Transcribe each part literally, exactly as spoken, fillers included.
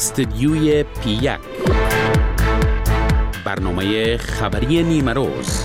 استدیوی پی یک، برنامه خبری نیمه روز.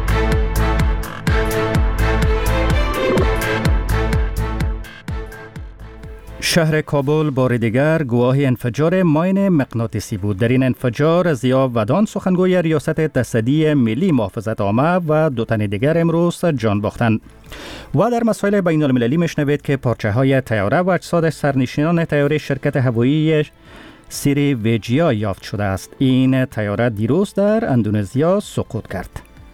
شهر کابل بار دیگر گواه انفجار ماین مغناطیسی بود. در این انفجار ضیا ودان سخنگوی ریاست تصدی ملی محافظت عامه و دو تن دیگر امروز جان باختند. و در مسائل بین المللی میشنوید که پارچه های تیاره و اجساد سرنشینان تیاره شرکت هوایی سیری ویجیا یافت شده است. این تیاره دیروز در اندونزیا سقوط کرد.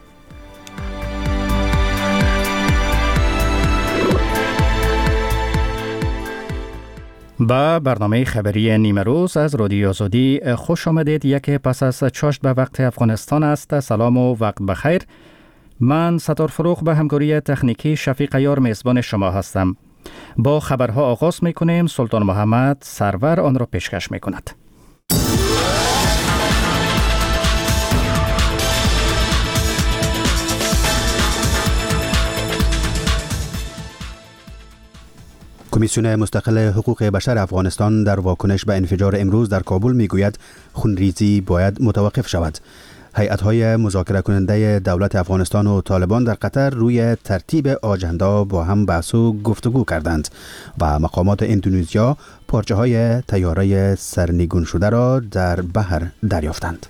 با برنامه خبری نیمه روز از رادیو آزادی خوش آمدید. یک پس از چاشت به وقت افغانستان است. سلام و وقت بخیر. من ستار فروغ به همکاری تکنیکی شفیق یار میزبان شما هستم. با خبرها آغاز میکنیم. سلطان محمد سرور آن را پیشکش میکند. کمیسیون مستقل حقوق بشر افغانستان در واکنش به انفجار امروز در کابل میگوید خونریزی باید متوقف شود. هیئت‌های مذاکره کننده دولت افغانستان و طالبان در قطر روی ترتیب آجندا با هم بحث و گفتگو کردند و مقامات اندونزیا پارچه‌های طیاره سرنگون شده را در بحر دریافتند.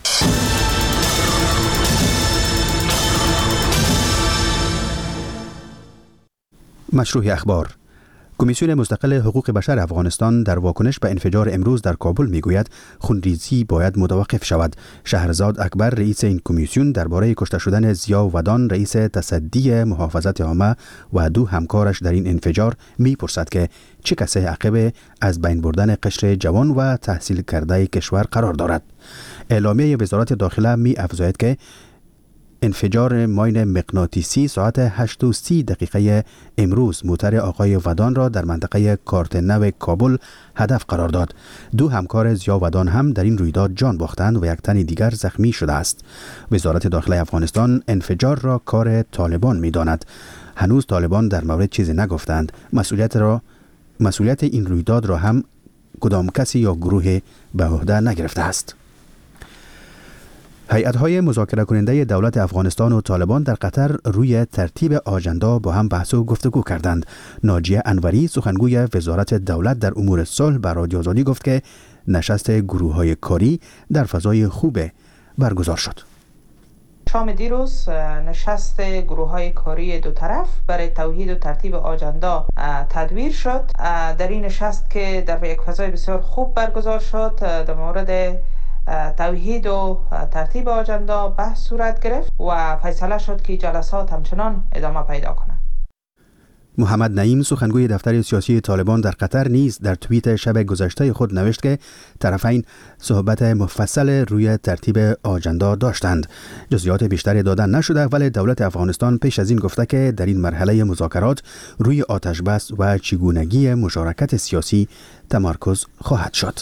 مشروع اخبار. کمیسیون مستقل حقوق بشر افغانستان در واکنش به انفجار امروز در کابل میگوید خونریزی باید متوقف شود. شهرزاد اکبر رئیس این کمیسیون درباره کشته شدن ضیا ودان رئیس تصدی محافظت عامه و دو همکارش در این انفجار میپرسد که چه کسی عقب از بین بردن قشر جوان و تحصیل کرده کشور قرار دارد. اعلامیه وزارت داخله می افزاید که انفجار ماین مغناطیسی ساعت هشت و سی دقیقه امروز موتر آقای ودان را در منطقه کارت نو کابل هدف قرار داد. دو همکار ضیا ودان هم در این رویداد جان باختند و یک تن دیگر زخمی شده است. وزارت داخله افغانستان انفجار را کار طالبان می داند. هنوز طالبان در مورد چیزی نگفتند. مسئولیت را مسئولیت این رویداد را هم کدام کسی یا گروه به عهده نگرفته است. هیئت‌های مذاکره کننده دولت افغانستان و طالبان در قطر روی ترتیب آجندا با هم بحث و گفتگو کردند. ناجیه انوری سخنگوی وزارت دولت در امور صلح به رادیو آزادی گفت که نشست گروه‌های کاری در فضای خوب برگزار شد. شام دیروز نشست گروه‌های کاری دو طرف برای توحید و ترتیب آجندا تدبیر شد. در این نشست که در یک فضای بسیار خوب برگزار شد در مورد توحید و ترتیب آجندا بحث صورت گرفت و فیصله شد که جلسات همچنان ادامه پیدا کنند. محمد نعیم سخنگوی دفتر سیاسی طالبان در قطر نیز در توییت شب گذشته خود نوشت که طرفین صحبت مفصل روی ترتیب آجندا داشتند. جزئیات بیشتری دادن نشده، ولی دولت افغانستان پیش از این گفته که در این مرحله مذاکرات روی آتش بس و چگونگی مشارکت سیاسی تمرکز خواهد شد.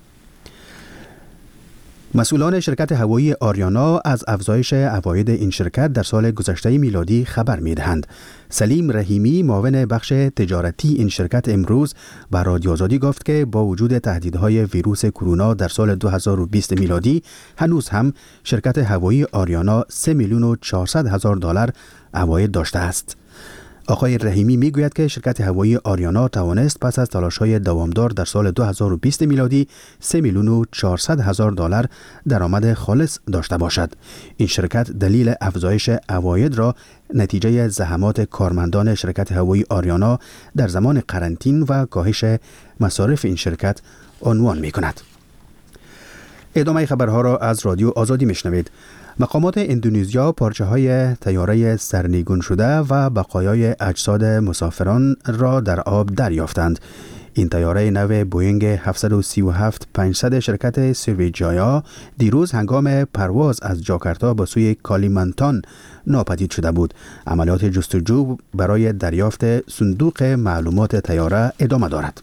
مسئولان شرکت هوایی آریانا از افزایش عواید این شرکت در سال گذشته میلادی خبر می‌دهند. سلیم رحیمی معاون بخش تجارتی این شرکت امروز به رادیو آزادی گفت که با وجود تهدیدهای ویروس کرونا در سال دو هزار و بیست میلادی هنوز هم شرکت هوایی آریانا سه میلیون و چهارصد هزار دلار عواید داشته است. آقای رحیمی میگوید که شرکت هوایی آریانا توانست پس از تلاش‌های دوامدار در سال دو هزار و بیست میلادی سه میلیون و چهارصد هزار دلار درآمد خالص داشته باشد. این شرکت دلیل افزایش عواید را نتیجه زحمات کارمندان شرکت هوایی آریانا در زمان قرنطین و کاهش مصارف این شرکت عنوان می‌کند. ادامه خبرها را از رادیو آزادی میشنوید. مقامات اندونزیا پارچه‌های طیاره سرنگون شده و بقایای اجساد مسافران را در آب دریافتند. این طیاره نو بوینگ هفتصد و سی و هفت پانصد شرکت سریویجایا دیروز هنگام پرواز از جاکارتا به سوی کالیمانتان ناپدید شده بود. عملیات جستجو برای دریافت صندوق معلومات طیاره ادامه دارد.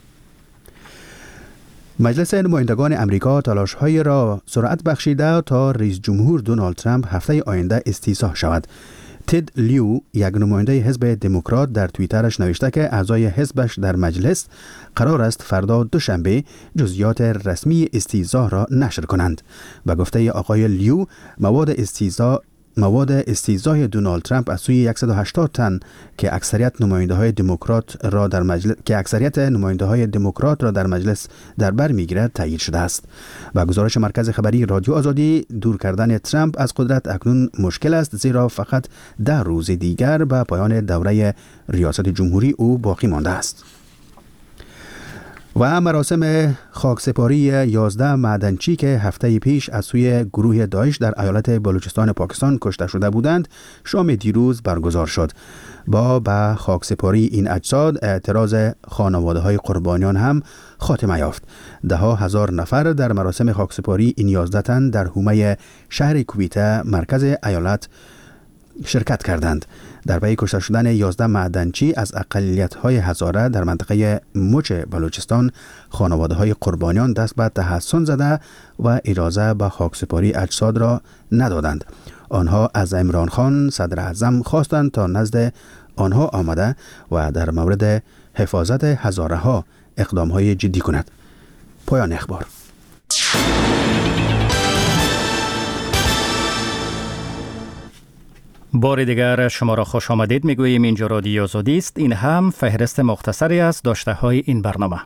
مجلس نمایندگان امریکا تلاش‌های را سرعت بخشیده تا رئیس جمهور دونالد ترامپ هفته آینده استیضاح شود. تد لیو، یک نماینده حزب دموکرات، در توییترش نوشته که اعضای حزبش در مجلس قرار است فردا دوشنبه جزئیات رسمی استیضاح را نشر کنند. به گفته آقای لیو، مواد استیضاح مواد استیضاح دونالد ترامپ از سوی صد و هشتاد تن که اکثریت نماینده‌های دموکرات را در مجلس که اکثریت نماینده‌های دموکرات را در مجلس در بر می‌گیرد تایید شده است. با گزارش مرکز خبری رادیو آزادی، دور کردن ترامپ از قدرت اکنون مشکل است، زیرا فقط ده روز دیگر به پایان دوره ریاست جمهوری او باقی مانده است. و مراسم خاکسپاری یازده معدنچی که هفته پیش از سوی گروه داعش در ایالت بلوچستان پاکستان کشته شده بودند شام دیروز برگزار شد. با به خاکسپاری این اجساد اعتراض خانواده های قربانیان هم خاتمه یافت. ده ها هزار نفر در مراسم خاکسپاری این یازده تن در حومه شهر کویته مرکز ایالت شرکت کردند. در پی کشته شدن یازده معدنچی از اقلیت‌های هزاره در منطقه مچ بلوچستان، خانواده‌های قربانیان دست به تحسن زده و اجازه به خاکسپاری اجساد را ندادند. آنها از عمران خان صدر اعظم خواستند تا نزد آنها آمده و در مورد حفاظت هزاره ها اقدام‌های جدی کند. پایان اخبار. بار دیگر شما را خوش آمدید میگوییم. اینجا رادیو آزادی است. این هم فهرست مختصری از داشته های این برنامه.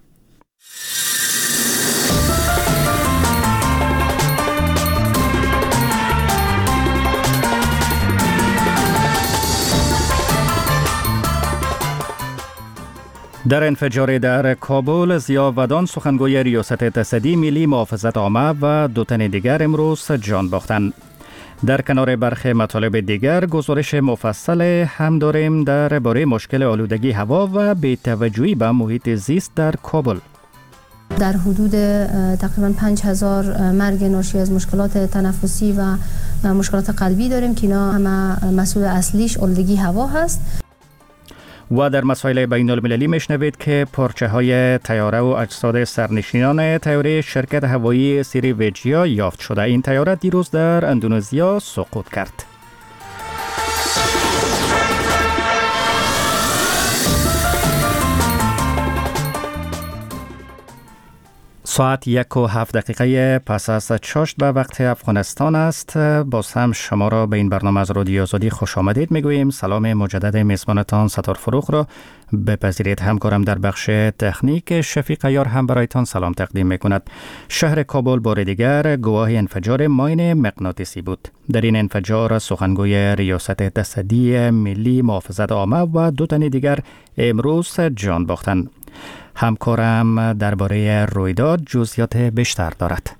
در انفجار در کابل، ضیا ودان سخنگوی ریاست تصدی ملی محافظت عامه و دو تن دیگر امروز جان باختند. در کنار برخی مطالب دیگر گزارش مفصل هم داریم درباره مشکل آلودگی هوا و بی‌توجهی به محیط زیست در کابل. در حدود تقریباً پنج هزار مرگ ناشی از مشکلات تنفسی و مشکلات قلبی داریم که اینا همه مسئول اصلیش آلودگی هوا هست. و در مسائل بین المللی میشنوید که پارچه های تیاره و اجساد سرنشینان تیاره شرکت هوایی سریویجیا یافت شده. این تیاره دیروز در اندونزیا سقوط کرد. ساعت یک و هفت دقیقه پس از چاشت به وقت افغانستان است. باز هم شما را به این برنامه از رادیو آزادی خوش آمدید میگوییم. سلام مجدد میزبانتان ستار فروغ را بپذیرید. همکارم در بخش تکنیک شفیق عیار هم برایتان سلام تقدیم میکند. شهر کابل بار دیگر گواه انفجار ماین مغناطیسی بود. در این انفجار سخنگوی ریاست تصدی ملی محافظت عامه و دو تن دیگر امروز جان باختند. همکارم درباره رویداد جزئیات بیشتر دارد.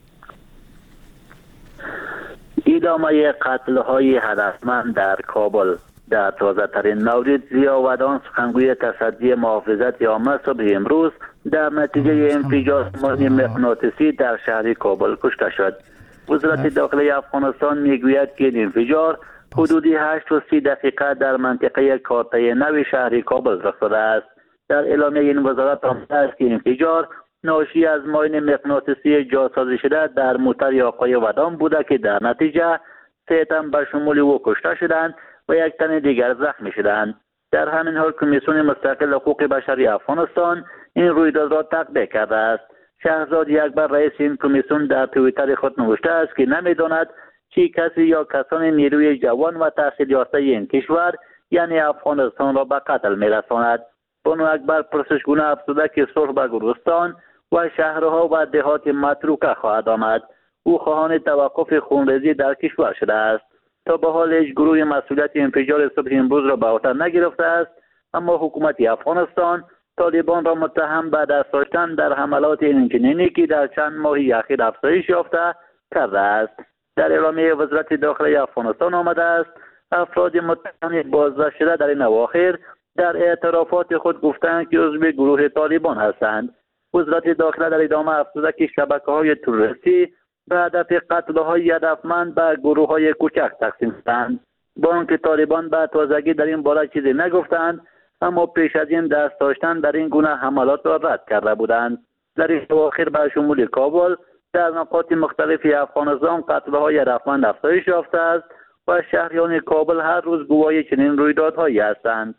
ادامه قتل‌های هدفمند در کابل. در تازه ترین مورد ضیا ودان سخنگوی تصدی محافظت عامه صبح امروز در نتیجه انفجار ماین مغناطیسی در شهر کابل کشته شد. وزارت داخلی افغانستان میگوید که این انفجار حدودی هشت و سی دقیقه در منطقه کارته نو شهر کابل رخ داده است. در اعلامیه این وزارت آمده است که انفجار ناشی از ماین مغناطیسی جاسازی شده در موتر آقای ودان بوده که در نتیجه سه تن به شمول او کشته شدند و یک تن دیگر زخمی شدند. در همین حال کمیسیون مستقل حقوق بشری افغانستان این رویداد را تقبیح کرده است. شهرزاد اکبر رئیس این کمیسیون در توییتر خود نوشته است که نمیداند چی کسی یا کسان نیروی جوان و تحصیل یافته این کشور یعنی افغانستان را به قتل میرساند. بانو اکبر پرسشگونه افزوده که صلح به گورستان و شهرها و دهات متروکه خواهد آمد. او خواهان توقف خونریزی در کشور شده است. تا به حال هیچ گروه مسئولیت انفجار صبح امروز را به عهده نگرفته است، اما حکومت افغانستان طالبان را متهم به دست داشتن در حملات اینچنینی که در چند ماه اخیر افزایش یافته کرده است. در اعلامیه وزارت داخلی افغانستان آمده است افراد متهم بازداشت شده در این اواخر در اعترافات خود گفتند که عضو گروه طالبان هستند. وزارت داخله در ادامه افزوده که شبکه‌های تروریستی به هدف قتل‌های هدفمند به گروه‌های کوچک تقسیم شدند. با آنکه طالبان به تازگی در این باره چیزی نگفتند، اما پیش از این دست داشتن در این گونه حملات را رد کرده بودند. در این اواخر به شمول کابل در نقاط مختلف افغانستان قتل‌های هدفمند افزایش یافته است و شهریان کابل هر روز گواهی چنین رویدادهایی هستند.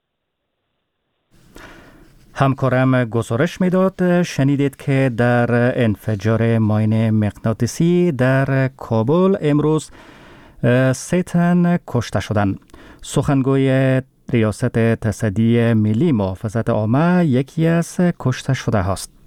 همکارم گزارش میداد شنیدید که در انفجار ماین مغناطیسی در کابل امروز سه تن کشته شدند. سخنگوی ریاست تصدی ملی محافظت عامه یکی از کشته شده هاست.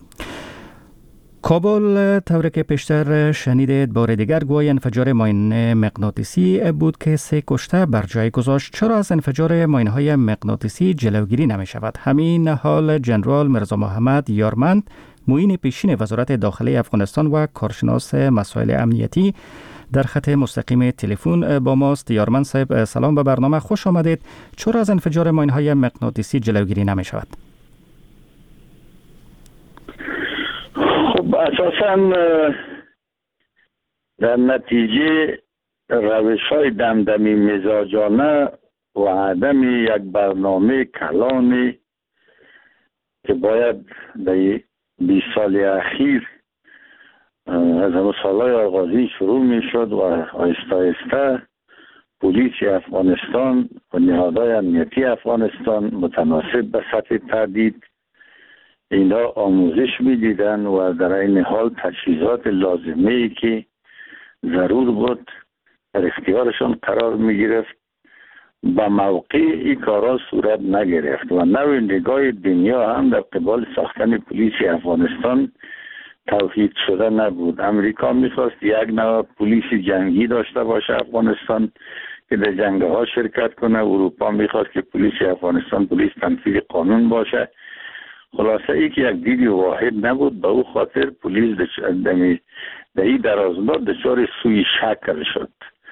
کابل طوری که پیشتر شنیدید بار دیگر گواه انفجار ماین مغناطیسی بود که سه کشته بر جای گذاشت. چرا از انفجار ماین‌های مغناطیسی جلوگیری نمی شود؟ همین حال جنرال مرزا محمد یارمند معین پیشین وزارت داخلی افغانستان و کارشناس مسائل امنیتی در خط مستقیم تلفن با ماست. یارمند صاحب سلام به برنامه، خوش آمدید. چرا از انفجار ماین‌های مغناطیسی جلوگیری نمی شود؟ خب اساساً در نتیجه روش های دمدمی مزاجانه و عدم یک برنامه کلانی که باید در بیست سال اخیر از همون سالهای آغازی شروع می شد و آهسته آهسته پلیس افغانستان و نهادهای امنیتی افغانستان متناسب به سطح تهدید اینا آموزش می دیدن و در این حال تجهیزات لازمه ای که ضرور بود در اختیارشان قرار می گرفت. با موقع این کارا صورت نگرفت و نوع نگاه دنیا هم در قبال ساختن پلیس افغانستان توحید شده نبود. امریکا میخواست یک نوع پلیس جنگی داشته باشه افغانستان که در جنگ ها شرکت کنه. اروپا میخواست که پلیس افغانستان پلیس تنفیذ قانون باشه. خلاصه ای که یک دید واحد نبود، به او خاطر پلیس در این درازمدت دچار سوی شکل شد.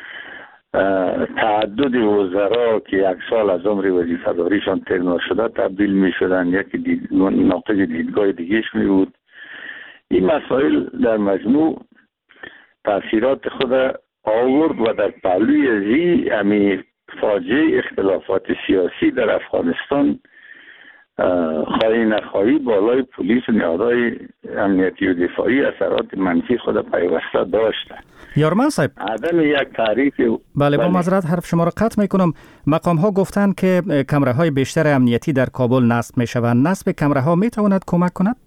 تعدد وزرا که یک سال از عمر وظیفه‌داریشان تمام شده تبدیل می شدن، یکی دید... ناقض دیدگاه دیگهش می بود. این مسائل در مجموع تاثیرات خود آورد و در پهلوی ازی امی فاجعه اختلافات سیاسی در افغانستان خواهی نخواهی بالای پلیس و نهادهای امنیتی و دفاعی اثرات منفی خود پیوسته داشته. یارمند صاحب، عدم یک تعریف بله با معذرت حرف شما را قطع میکنم. مقام ها گفتند که کمره های بیشتر امنیتی در کابل نصب می شوند. نصب کمره ها می تواند کمک کند؟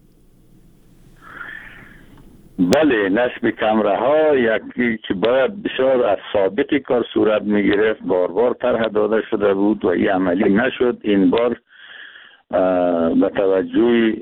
بله، نصب کمره ها یکی که باید بسیار از سابقی کار صورت می گرفت، بار بار طرح داده شده بود و این عملی نشد. این بار به توجه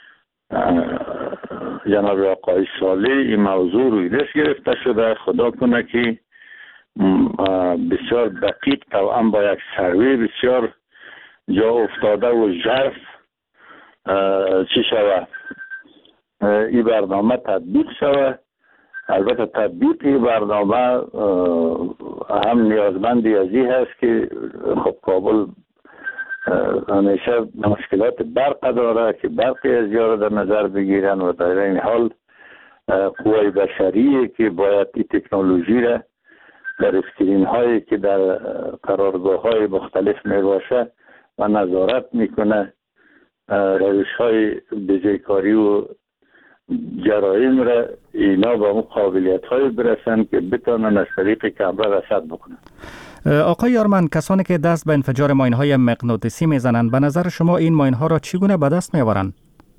جناب آقای صالح این موضوع روی دست گرفته شده. خدا کنه که بسیار دقیق توأم با یک سروی بسیار جا افتاده و ژرف چی شود این برنامه تطبیق شود. البته تطبیق این برنامه هم نیازمندی از این هست که خب کابل همیشه مشکلات برق داره که برقی از یارو در نظر بگیرن و در این حال قوای بشریه که باید این تکنولوژی را در اسکرین هایی که در قرارگاه های مختلف می باشه و نظارت میکنه روش های بجایکاری و جرایم را اینا با اون قابلیت های برسن که بتونن از طریق کمره رصد بکنن. آقای یارمند، کسانی که دست به انفجار ماین‌های مغناطیسی میزنند، به نظر شما این ماین‌ها را چگونه به دست میآورند؟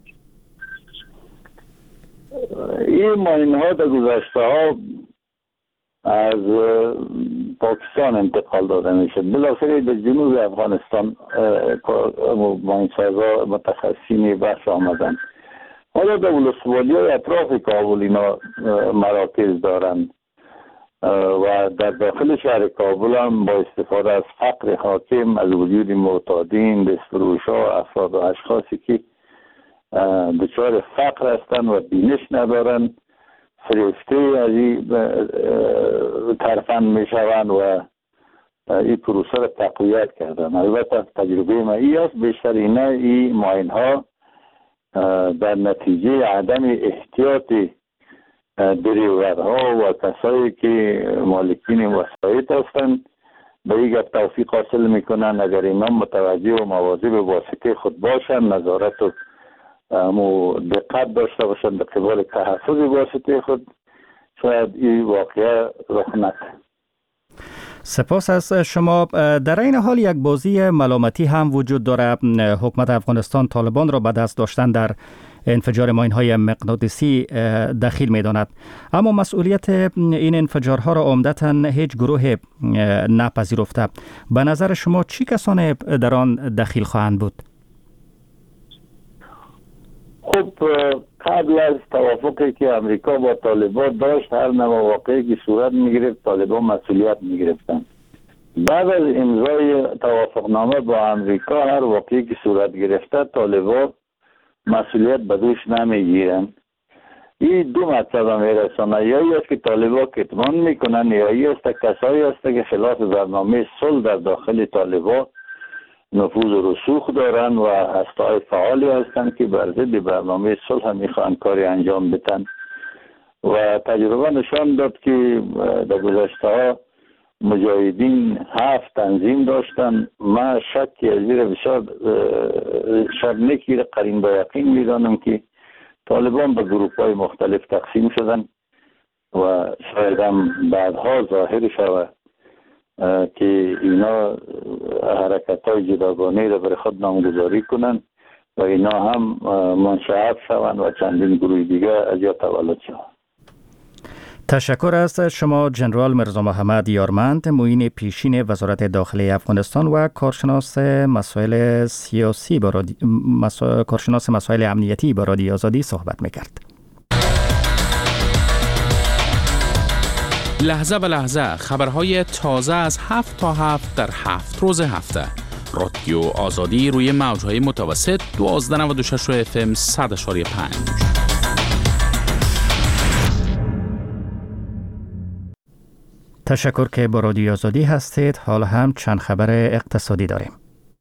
این ماین‌ها در گذشته ها از پاکستان انتقال داده میشه. بلافاصله در جنوب افغانستان ماین‌سازا متخصصین بحث آمدن. حالا در ولسوالی های اطراف کابل اینا مراکز دارند و در داخل شهر کابل هم با استفاده از فقر حاکم، از وجود معتادین، دستفروش ها، افراد و اشخاصی که دچار فقر هستند و بینش ندارند فریفته از این طرفند می شوند و این پروسه را تقویت کردن. البته تجربه ما ای است بیشتر اینه این ماین ها در نتیجه عدم احتیاط دریورها و کسایی که مالکین وسایط هستند به این گفت توفیق حاصل میکنن اگر اینا متوجه و مواظب واسطه خود باشن، نظارت و دقت داشته باشن به قبال تحفظ واسطه خود، شاید این واقعه رخ نده. سپاس از شما. در این حال یک بازی ملامتی هم وجود داره. حکومت افغانستان طالبان را به دست داشتن در انفجار ماین‌های مغناطیسی دخیل می‌داند، اما مسئولیت این انفجارها را عمدتاً هیچ گروه نپذیرفته. به نظر شما چی کسانی در آن دخیل خواهند بود؟ خب قبل از توافقی که امریکا با طالبان داشت، هر نوع واقعی که صورت می‌گرفت طالبان مسئولیت می‌گرفتند. بعد از امضای توافقنامه با امریکا، هر واقعی که صورت گرفته طالبان مسئولیت به دوش نمیگیرند. این دو مطلب میرسانه، یا است که طالبان کتمان میکنن، یا ای است کسایی است که خلاف برنامه صلح در داخل طالبان نفوذ و رسوخ دارند و هسته‌های فعالی هستند که بر ضد برنامه صلح میخوان کاری انجام بدن. و تجربه نشان داد که در گذشته ها مجاهدین هفت تنظیم داشتن. من شکی از زیر بسیار شب نکیر قرین با یقین میدانم که طالبان به گروپ های مختلف تقسیم شدن و شاید هم بعدها ظاهر شود که اینا حرکت های جداگانه را بر خود نامگذاری کنند و اینا هم منشعب شوند و چندین گروه دیگر از یا تولد شوند. تشکر از شما جنرال مرزا محمد یارمند، معین پیشین وزارت داخلی افغانستان و کارشناس مسائل سیاسی با رادی... مسا... کارشناس مسائل امنیتی با رادیو آزادی صحبت میکرد. لحظه به لحظه خبرهای تازه از هفت تا هفت در هفت روز هفته. رادیو آزادی روی موجهای متوسط دوازده و نود و شش اف ام صد و پنج. تشکر که با رادیو آزادی هستید. حالا هم چند خبر اقتصادی داریم.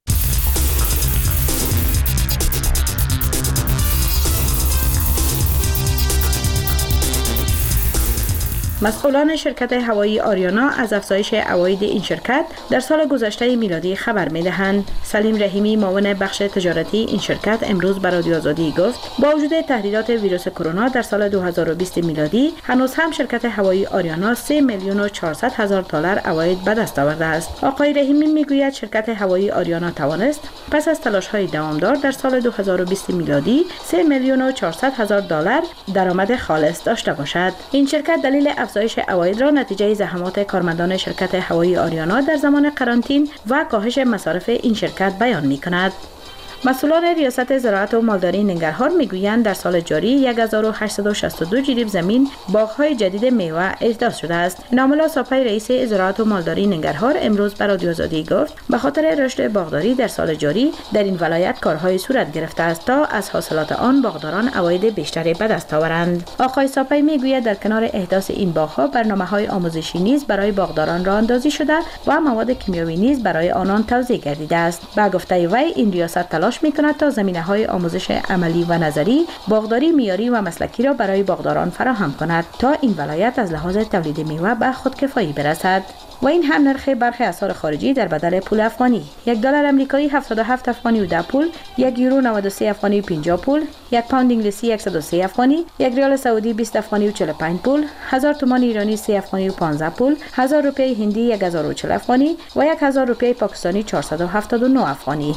مسئولان شرکت هوایی آریانا از افزایش عواید این شرکت در سال گذشته میلادی خبر می‌دهند. سلیم رحیمی معاون بخش تجارتی این شرکت امروز به رادیو آزادی گفت با وجود تهدیدات ویروس کرونا در سال دو هزار و بیست میلادی هنوز هم شرکت هوایی آریانا سه میلیون و چهارصد هزار دلار عواید به دست آورده است. آقای رحیمی میگوید شرکت هوایی آریانا توانست پس از تلاش‌های دوامدار در سال دو هزار و بیست میلادی سه میلیون و چهارصد هزار دلار درآمد خالص داشته باشد. این شرکت دلیل افزایش عواید را نتیجه زحمات کارمندان شرکت هوایی آریانا در زمان قرنطینه و کاهش مصارف این شرکت بیان می‌کند. مسئولان ریاست زراعت و مالداری ننگرهار میگویند در سال جاری یک هزار و هشتصد و شصت و دو جریب زمین باغ‌های جدید میوه احداث شده است. ناملا ساپای رئیس زراعت و مالداری ننگرهار امروز به رادیو آزادی گفت به خاطر رشد باغداری در سال جاری در این ولایت کارهای صورت گرفته است تا از حاصلات آن باغداران عواید بیشتری به دست آورند. آقای ساپای میگوید در کنار احداث این باغ‌ها برنامه‌های آموزشی نیز برای باغداران راه اندازی شده و مواد کیمیاوی نیز برای آنان توزیع گردیده است. با گفته وی این ریاست تلاش می‌کند تا زمینه‌های آموزش عملی و نظری، باغداری معیاری و مسلکی را برای باغداران فراهم کند تا این ولایت از لحاظ تولید میوه به خودکفایی برسد. و این هم نرخ برخی اسعار خارجی در بدل پول افغانی: یک دلار آمریکایی هفتاد و هفت افغانی و ده پول، یک یورو نود و سه افغانی و پنجاه پول، یک پوند انگلیسی صد و سه افغانی، یک ریال سعودی بیست افغانی و چهل و پنج پول، هزار تومان ایرانی سه افغانی و پانزده پول، هزار روپیه هندی یک هزار و چهل افغانی و یک هزار روپیه پاکستانی چهارصد و هفتاد و نه افغانی.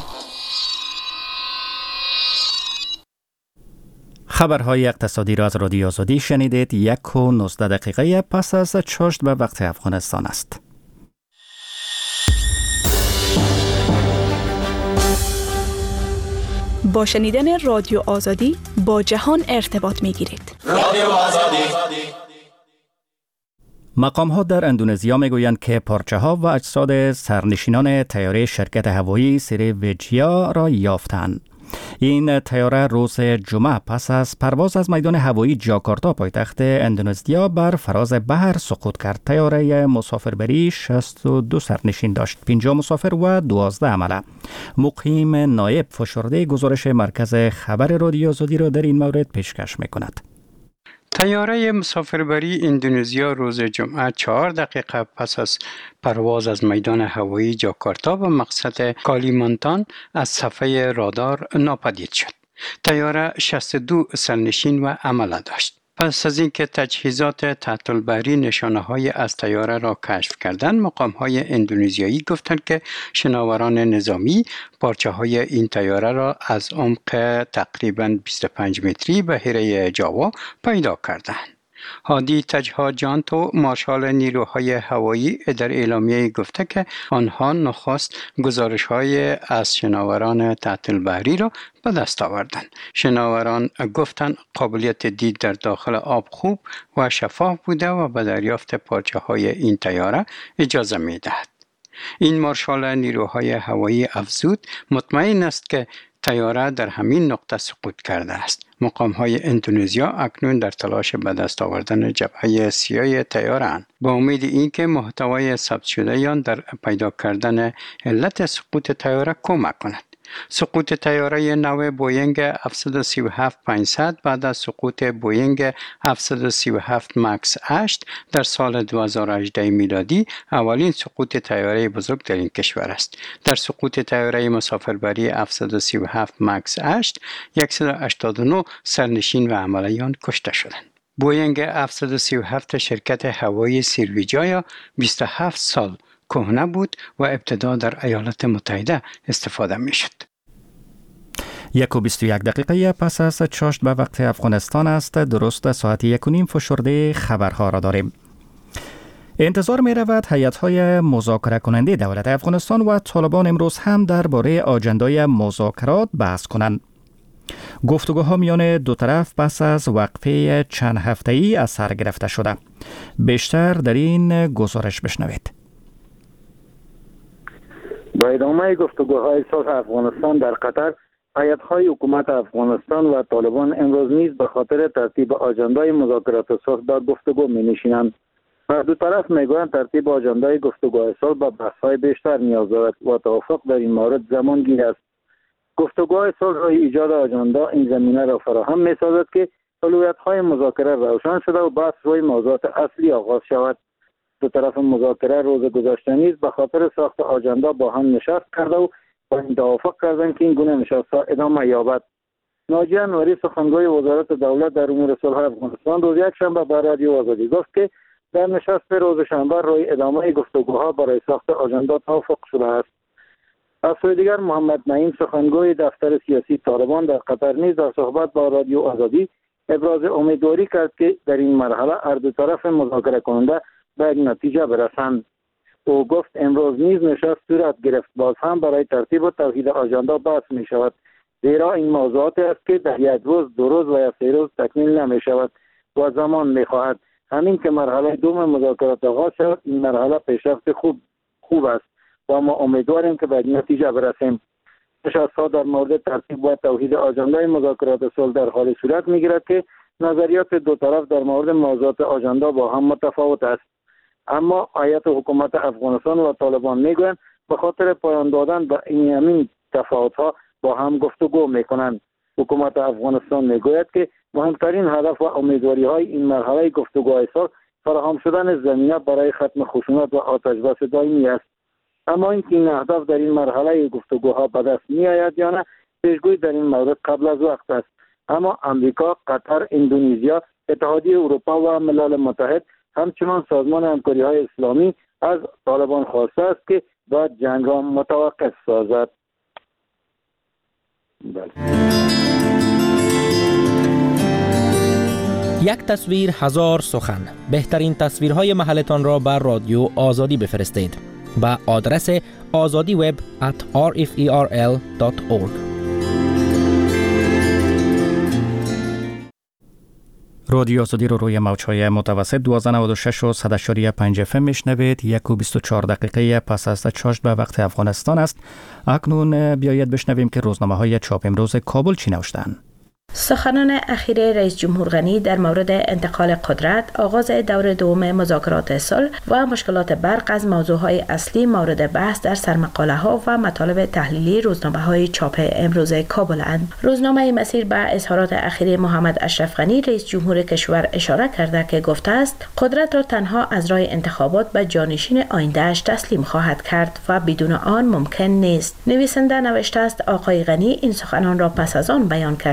خبرهای اقتصادی را از رادیو آزادی شنیدید. یک و نوزده دقیقه پس از چاشت به وقت افغانستان است. با شنیدن رادیو آزادی با جهان ارتباط می گیرید. رادیو آزادی. مقام ها در اندونزیا می گویند که پارچه ها و اجساد سرنشینان طیاره شرکت هوایی سریویجیا را یافتند. این طیاره روز جمعه پس از پرواز از میدان هوایی جاکارتا پایتخت اندونزیا بر فراز بحر سقوط کرد. طیاره مسافربری شصت و دو سرنشین داشت، پنجاه مسافر و دوازده عمله. مقیم نایب فشرده گزارش مرکز خبر رادیو آزادی را در این مورد پیشکش می‌کند. طیاره مسافربری اندونزیا روز جمعه چهار دقیقه پس از پرواز از میدان هوایی جاکارتا به مقصد کالیمانتان از صفحه رادار ناپدید شد. طیاره شصت و دو سرنشین و عمله داشت. پس از اینکه تجهیزات تحت البحری نشانه‌های از طیاره را کشف کردند، مقام‌های اندونزیایی گفتند که شناوران نظامی پارچه‌های این طیاره را از عمق تقریباً بیست و پنج متری بحیره جاوا پیدا کردند. هادی تجها جانتو مارشال نیروهای هوایی در اعلامیه گفته که آنها نخست گزارش‌های از شناوران تحت البحری را به دست آوردند. شناوران گفتند قابلیت دید در داخل آب خوب و شفاف بوده و به دریافت پارچه‌های این طیاره اجازه می‌دهد. این مارشال نیروهای هوایی افزود مطمئن است که طیاره در همین نقطه سقوط کرده است. مقام‌های اندونزیا اکنون در تلاش به دست آوردن جبهه سیاه طیاره اند با امید اینکه محتوای ثبت شده آن در پیدا کردن علت سقوط طیاره کمک کند. سقوط طیاره نو بوینگ هفتصد و سی و هفت پانصد بعد از سقوط بوینگ هفتصد و سی و هفت مکس هشت در سال دو هزار و هجده میلادی اولین سقوط طیاره بزرگ در این کشور است. در سقوط طیاره مسافربری هفتصد و سی و هفت مکس هشت صد و هشتاد و نه سرنشین و عملیان کشته شدند. بوینگ هفتصد و سی و هفت شرکت هوایی سیرویجایا بیست و هفت سال کهنه بود و ابتدا در ایالات متحده استفاده می شد. یک و بیست و یک دقیقه پس از چاشت به وقت افغانستان است. درست ساعت یک و نیم فشرده خبرها را داریم. انتظار می رود هیئت‌های مذاکره کننده دولت افغانستان و طالبان امروز هم درباره آجندای مذاکرات بحث کنند. گفتگوها میان دو طرف پس از وقفه چند هفته‌ای از سر گرفته شده. بیشتر در این گزارش بشنوید. با ادامه گفتگوهای صلح افغانستان در قطر، هیئت‌های حکومت افغانستان و طالبان امروز نیز به خاطر ترتیب آجندای مذاکرات صلح در گفتگو می‌نشینند. هر دو طرف می‌گویند ترتیب آجندای گفتگوهای صلح به بحث‌های بیشتر نیاز دارد و توافق در این مورد زمانگیر است. گفتگوهای صلح روی ایجاد آجندا این زمینه را فراهم می‌سازد که اولویت‌های مذاکره روشن شده و بحث روی موضوعات اصلی آغاز شود. دو طرف مذاکره روز گذشته نیز به خاطر ساخت آجندا با هم نشست کرده و با این توافق کردند که این گونه نشست‌ها ادامه یابد. ناجی انوری سخنگوی وزارت دولت در امور صلح افغانستان روز یکشنبه به رادیو آزادی گفت که در نشست روز شنبه روی ادامه گفتگوها برای ساخت آجندا توافق شده است. از سوی دیگر محمد نعیم سخنگوی دفتر سیاسی طالبان در قطر نیز در صحبت با رادیو آزادی ابراز امیدواری کرد که در این مرحله هر دو طرف مذاکره کننده به یک نتیجه برسند. او گفت امروز نیز نشست صورت گرفت، باز هم برای ترتیب و توحید آجندا بحث می شود، زیرا این موضوعاتی است که در یک روز، دو روز و یا سه روز تکمیل نمی شود و زمان می خواهد. همین که مرحله دوم مذاکرات آغاز شود، این مرحله پیشرفت خوب خوب است و ما امیدواریم که به یک نتیجه برسیم. نشست‌ها در مورد ترتیب و توحید آجندای مذاکرات صلح در حال صورت می گیرد که نظریات دو طرف در مورد موضوعات آجندا با هم متفاوت است. اما هیئت حکومت افغانستان و طالبان میگویند به خاطر پایان دادن به این همین تفاوت‌ها با هم گفتگو میکنند. حکومت افغانستان میگوید که مهمترین هدف و امیدواری‌های این مرحله گفتگوهای صلح فراهم شدن زمینه برای ختم خشونت و آتش بس دائمی است. اما اینکه این اهداف در این مرحله گفتگوها به دست میآید یا نه، پیشگویی در این مورد قبل از وقت است. اما امریکا، قطر، اندونزیا، اتحادیه اروپا و ملل متحد همچنان سازمان همکاری‌های اسلامی از طالبان خواسته است که باید جنگ را متوقف سازد. بله. یک تصویر هزار سخن. بهترین تصویرهای محلتان را بر رادیو آزادی بفرستید با آدرس azadi web at r f e r l dot org. رادیو آزادی رو روی موج‌های متوسط دویست و نود و شش و صد و پنج اف ام میشنوید. یک و بیست و چهار دقیقه پس از چاشت به وقت افغانستان است. اکنون بیایید بشنویم که روزنامه‌های چاپ امروز کابل چی نوشتند. سخنان اخیر رئیس جمهور غنی در مورد انتقال قدرت، آغاز دور دوم مذاکرات صلح و مشکلات برق از موضوعهای اصلی مورد بحث در سرمقاله ها و مطالب تحلیلی روزنامه های چاپ امروز کابل اند. روزنامه مسیر به اظهارات اخیر محمد اشرف غنی رئیس جمهور کشور اشاره کرده که گفته است قدرت را تنها از راه انتخابات به جانشین آینده‌اش تسلیم خواهد کرد و بدون آن ممکن نیست. نویسنده نوشته است آقای غنی این سخنان را پس از آن بیان کرد که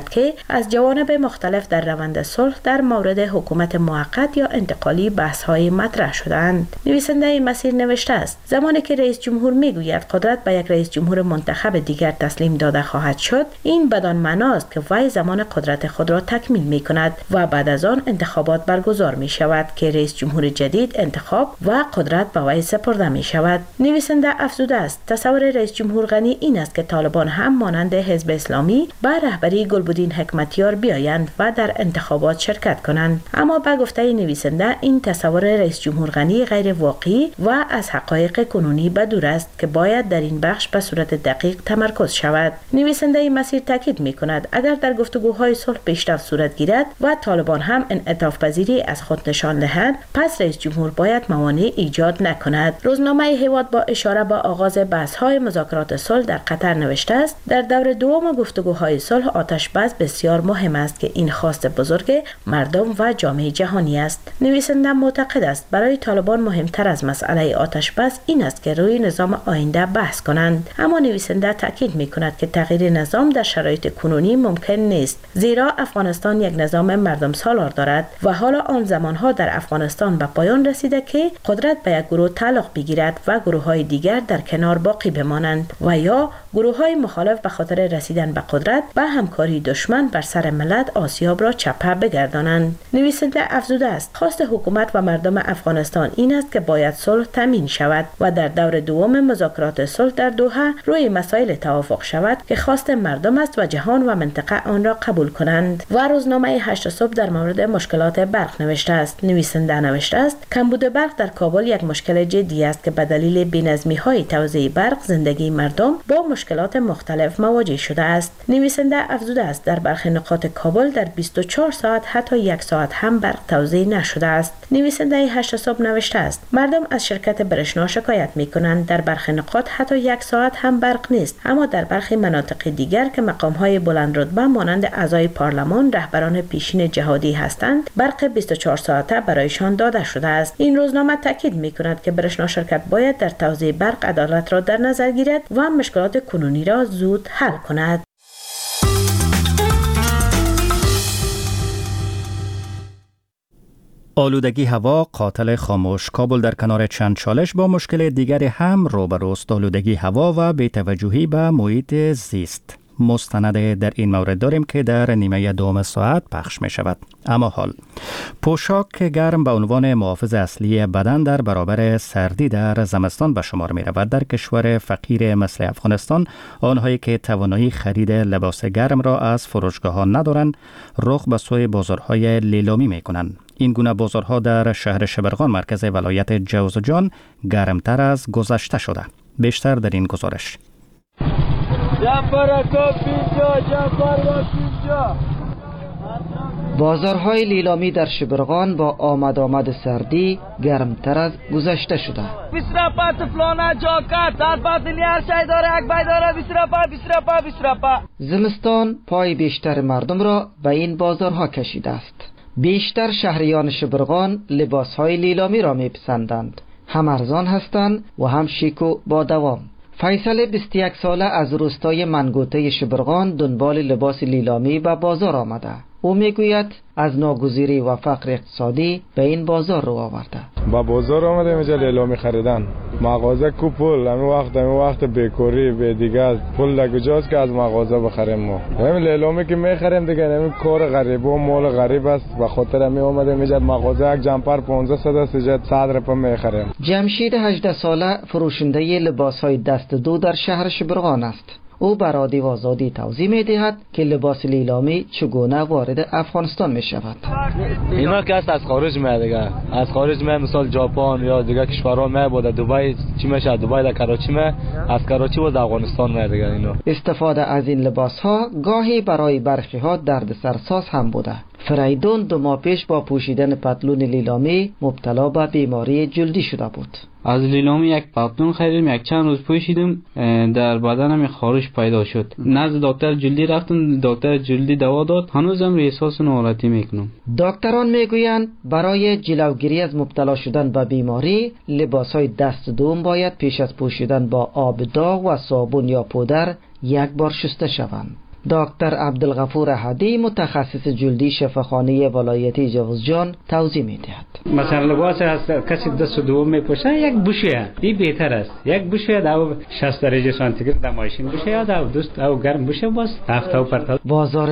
از جوانب مختلف در روند صلح در مورد حکومت موقت یا انتقالی بحث‌های مطرح شدند. نویسنده مسیر نوشته است: زمانی که رئیس جمهور میگوید قدرت به یک رئیس جمهور منتخب دیگر تسلیم داده خواهد شد، این بدان معناست که وی زمان قدرت خود را تکمیل می کند و بعد از آن انتخابات برگزار می شود که رئیس جمهور جدید انتخاب و قدرت به وی سپرده می شود. نویسنده افزوده است: تصور رئیس جمهور غنی این است که طالبان هم مانند حزب اسلامی به رهبری گلبدین حکمتیار بیایند و در انتخابات شرکت کنند. اما به گفته نویسنده این تصور رئیس جمهور غنی غیر واقعی و از حقایق کنونی بدور است که باید در این بخش به صورت دقیق تمرکز شود. نویسنده مسیر تاکید می کند اگر در گفتگوهای صلح پیشرفت صورت گیرد و طالبان هم انعطاف پذیری از خود نشان دهند، پس رئیس جمهور باید موانع ایجاد نکند. روزنامه هیواد با اشاره به آغاز بحث‌های مذاکرات صلح در قطر نوشته است: در دور دوم گفتگوهای صلح آتش‌بس بسیار مهم است که این خواست بزرگ مردم و جامعه جهانی است. نویسنده معتقد است برای طالبان مهمتر از مسئله آتش‌بس این است که روی نظام آینده بحث کنند. اما نویسنده تاکید می‌کند که تغییر نظام در شرایط کنونی ممکن نیست، زیرا افغانستان یک نظام مردم سالار دارد و حالا آن زمانها در افغانستان به پایان رسیده که قدرت به یک گروه تعلق بگیرد و گروه‌های دیگر در کنار باقی بمانند و یا گروه‌های مخالف به خاطر رسیدن به قدرت به همکاری دشمن بر سر ملت آسیاب را چپه بگردانند. نویسنده افزوده است: خواست حکومت و مردم افغانستان این است که باید صلح تامین شود و در دور دوم مذاکرات صلح در دوحه روی مسائل توافق شود که خواست مردم است و جهان و منطقه آن را قبول کنند. و روزنامه هشت صبح در مورد مشکلات برق نوشته است. نویسنده نوشته است: کمبود برق در کابل یک مشکل جدی است که به دلیل بی‌نظمی‌های توزیع برق زندگی مردم با مشکلات مختلف مواجه شده است. نویسنده افزوده است: در برخی نقاط کابل در بیست و چهار ساعت حتی یک ساعت هم برق توزیع نشده است. نویسنده هشت صبح نوشته است: مردم از شرکت برشنا شکایت می‌کنند در برخی نقاط حتی یک ساعت هم برق نیست، اما در برخی مناطق دیگر که مقام‌های بلند رتبه مانند اعضای پارلمان، رهبران پیشین جهادی هستند، برق بیست و چهار ساعته برایشان داده شده است. این روزنامه تاکید می‌کند که برشنا شرکت باید در توزیع برق عدالت را در نظر گیرد و مشکلات کنونی را زود حل کند. آلودگی هوا قاتل خاموش. کابل در کنار چند چالش با مشکل دیگری هم روبروست: آلودگی هوا و بی‌توجهی به محیط زیست. مستند در این مورد داریم که در نیمه دوم ساعت پخش می شود. اما حال پوشاک گرم به عنوان محافظ اصلی بدن در برابر سردی در زمستان به شمار می رود. در کشور فقیر مثل افغانستان، آنهایی که توانایی خرید لباس گرم را از فروشگاه ها ندارند، رخ به سوی بازارهای لیلامی می کنند. این گونه بازارها در شهر شبرغان مرکز ولایت جوزجان گرمتر از گذشته شده. بیشتر در این گزارش. بازارهای لیلامی در شبرغان با آمد آمد سردی گرمتر از گذشته شده. بیست رپا فلانه جاکت در بدلی هر شای داره یک بای داره بیست رپا بیست رپا بیست رپا. زمستان پای بیشتر مردم را به این بازارها کشیده است. بیشتر شهریان شبرغان لباسهای لیلامی را میپسندند. هم ارزان هستند و هم شیک و با دوام. فیصل بیست و یک ساله از روستای منگوته شبرغان دنبال لباس لیلامی به بازار آمده. او میگوید از ناگزیری و فقر اقتصادی به این بازار رو آورده. با بازار آمده اینجا لیلامی خریدن. مغازه کو پول، همین وقت همین وقت بیکاری به دیگه پول لگوجاست که از مغازه بخریم ما. همین لیلامی که میخریم دیگه همین کار غریب و مال غریب است. به خاطر همین اومده اینجا مغازه یک جمپر پانزده صد است، اینجا صد رپا میخریم. جمشید هجده ساله فروشنده لباسهای دست دو در شهر شبرغان است. او بر رادیو آزادی توضیح می دهد که لباس لیلامی چگونه وارد افغانستان می شود. اینا که است از خارج می دیگه، از خارج می مثال ژاپن یا دیگه کشورها می بوده، دبی چی میشه، دبی در کراچی می، از کراچی و افغانستان می دیگه. اینا استفاده از این لباس ها گاهی برای برخی ها دردسرساز هم بوده. فریدون دو ماه پیش با پوشیدن پتلون لیلامی مبتلا به بیماری جلدی شده بود. از لیلامی یک پتلون خریدم، یک چند روز پوشیدم، در بدنم خارش پیدا شد. نزد دکتر جلدی رفتم، دکتر جلدی دوا داد، هنوزم احساس ناراحتی میکنم. دکتران میگویند برای جلوگیری از مبتلا شدن به بیماری لباسهای دست دوم باید پیش از پوشیدن با آب داغ و صابون یا پودر یک بار شسته شوند. دکتر عبدالغفور احدی متخصص جلدی شفاخانه ولایتی جوزجان توضیح می‌دهد. مثلا لباس از کسی دست دوم میپوشه یک بوشه این بهتر است. یک بوشه در شصت درجه سانتیگراد در ماشین بوشه یا در دوست او گرم بوشه باز هفته و پرتال. بازار